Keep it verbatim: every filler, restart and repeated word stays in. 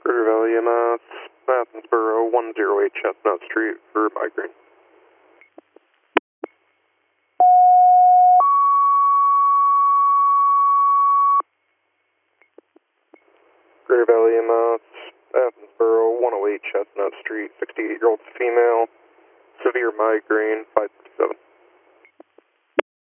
Greater Valley E M S, Athensboro, one oh eight Chestnut Street for migraine. Greater Valley E M S, Athensboro, one oh eight Chestnut Street, sixty-eight-year-old female, severe migraine, five